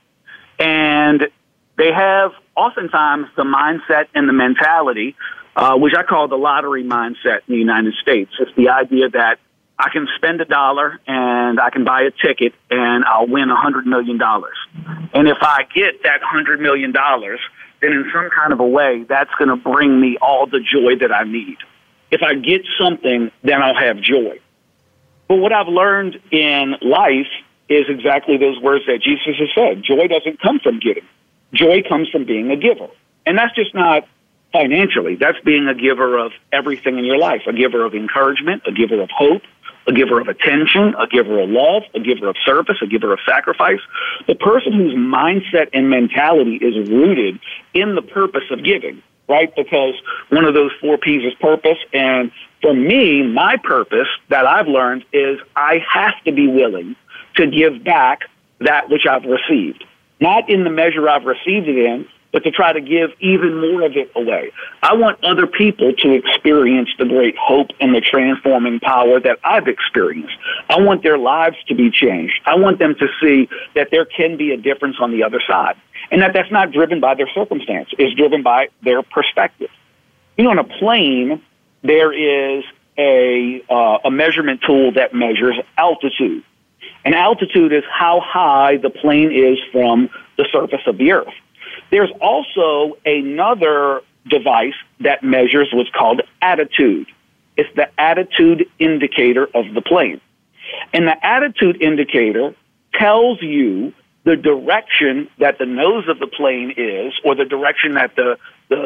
And they have oftentimes the mindset and the mentality, which I call the lottery mindset in the United States. It's the idea that I can spend $1 and I can buy a ticket and I'll win $100 million. And if I get that $100 million, then in some kind of a way, that's going to bring me all the joy that I need. If I get something, then I'll have joy. But what I've learned in life is exactly those words that Jesus has said. Joy doesn't come from getting. Joy comes from being a giver. And that's just not financially. That's being a giver of everything in your life, a giver of encouragement, a giver of hope, a giver of attention, a giver of love, a giver of service, a giver of sacrifice. The person whose mindset and mentality is rooted in the purpose of giving, right? Because one of those 4 P's is purpose. And for me, my purpose that I've learned is I have to be willing to give back that which I've received. Not in the measure I've received it in, but to try to give even more of it away. I want other people to experience the great hope and the transforming power that I've experienced. I want their lives to be changed. I want them to see that there can be a difference on the other side, and that's not driven by their circumstance. It's driven by their perspective. You know, on a plane, there is a measurement tool that measures altitude. And altitude is how high the plane is from the surface of the earth. There's also another device that measures what's called attitude. It's the attitude indicator of the plane. And the attitude indicator tells you the direction that the nose of the plane is, or the direction that the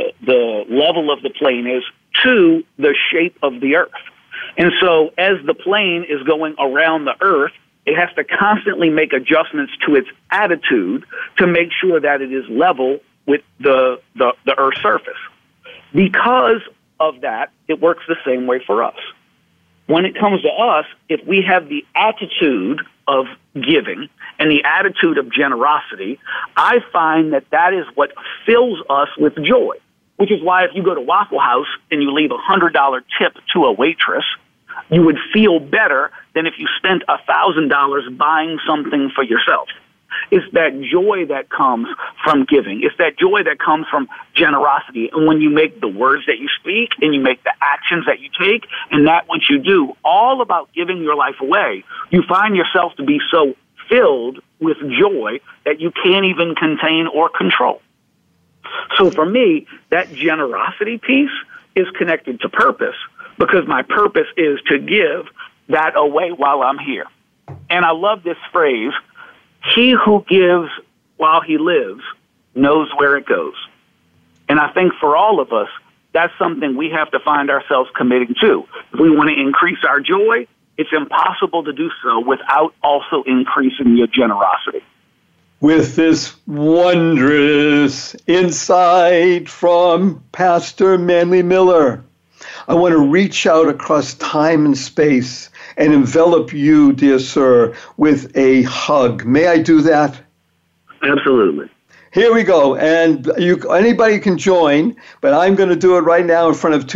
level of the plane is to the shape of the earth. And so as the plane is going around the earth, it has to constantly make adjustments to its attitude to make sure that it is level with the Earth's surface. Because of that, it works the same way for us. When it comes to us, if we have the attitude of giving and the attitude of generosity, I find that is what fills us with joy, which is why if you go to Waffle House and you leave a $100 tip to a waitress, you would feel better than if you spent $1,000 buying something for yourself. It's that joy that comes from giving. It's that joy that comes from generosity. And when you make the words that you speak and you make the actions that you take and that what you do all about giving your life away, you find yourself to be so filled with joy that you can't even contain or control. So for me, that generosity piece is connected to purpose, because my purpose is to give that away while I'm here. And I love this phrase, he who gives while he lives knows where it goes. And I think for all of us, that's something we have to find ourselves committing to. If we want to increase our joy, it's impossible to do so without also increasing your generosity. With this wondrous insight from Pastor Manly Miller, I want to reach out across time and space and envelop you, dear sir, with a hug. May I do that? Absolutely. Here we go. And anybody can join, but I'm going to do it right now in front of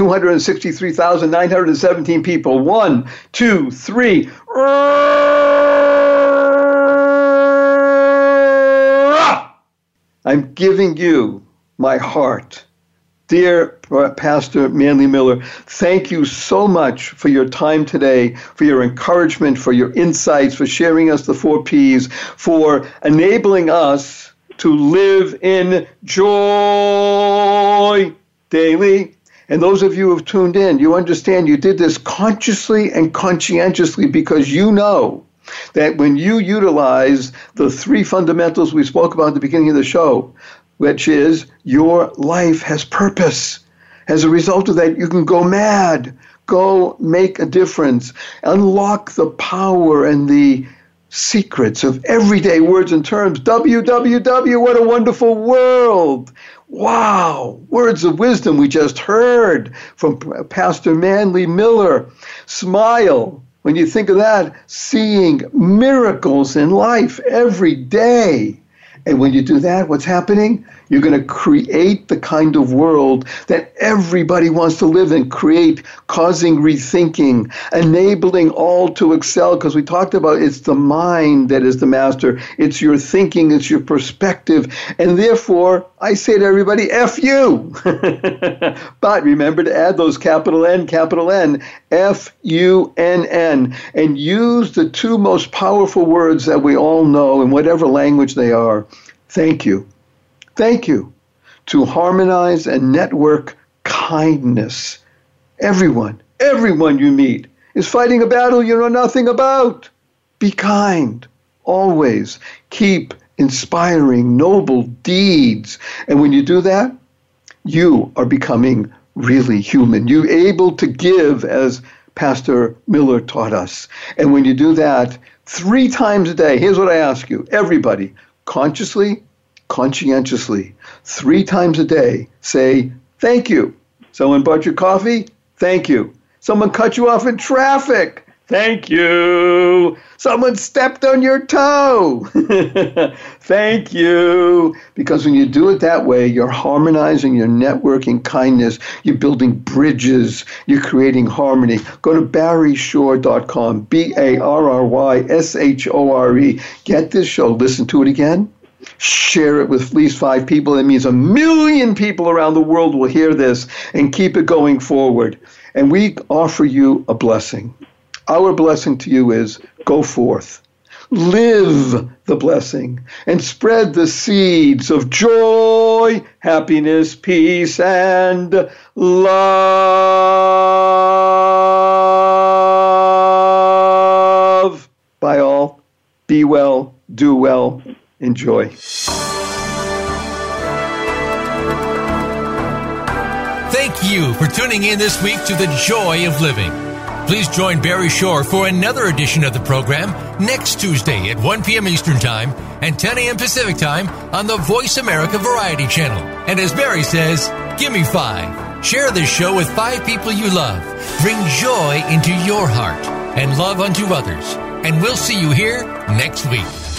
263,917 people. 1, 2, 3. I'm giving you my heart. Dear Pastor Manly Miller, thank you so much for your time today, for your encouragement, for your insights, for sharing us the 4 Ps, for enabling us to live in joy daily. And those of you who have tuned in, you understand you did this consciously and conscientiously because you know that when you utilize the 3 fundamentals we spoke about at the beginning of the show, which is your life has purpose. As a result of that, you can go mad, go make a difference, unlock the power and the secrets of everyday words and terms. WWW, what a wonderful world. Wow, words of wisdom we just heard from Pastor Manly Miller. Smile. When you think of that, seeing miracles in life every day. And when you do that, what's happening? You're going to create the kind of world that everybody wants to live in, causing rethinking, enabling all to excel, because we talked about it's the mind that is the master. It's your thinking, it's your perspective. And therefore, I say to everybody, F you. But remember to add those capital N, F-U-N-N, and use the 2 most powerful words that we all know in whatever language they are. Thank you. Thank you. To harmonize and network kindness. Everyone you meet is fighting a battle you know nothing about. Be kind. Always. Keep inspiring noble deeds. And when you do that, you are becoming really human. You're able to give, as Pastor Miller taught us. And when you do that 3 times a day, here's what I ask you, everybody, consciously, conscientiously, 3 times a day, say, thank you. Someone bought your coffee? Thank you. Someone cut you off in traffic? Thank you. Someone stepped on your toe? Thank you. Because when you do it that way, you're harmonizing, you're networking kindness, you're building bridges, you're creating harmony. Go to barryshore.com, BARRYSHORE. Get this show, listen to it again. Share it with at least 5 people. That means 1 million people around the world will hear this and keep it going forward. And we offer you a blessing. Our blessing to you is go forth, live the blessing, and spread the seeds of joy, happiness, peace, and love. Bye all. Be well. Do well. Enjoy. Thank you for tuning in this week to The Joy of Living. Please join Barry Shore for another edition of the program next Tuesday at 1 p.m. Eastern Time and 10 a.m. Pacific Time on the Voice America Variety Channel. And as Barry says, give me 5. Share this show with 5 people you love. Bring joy into your heart and love unto others. And we'll see you here next week.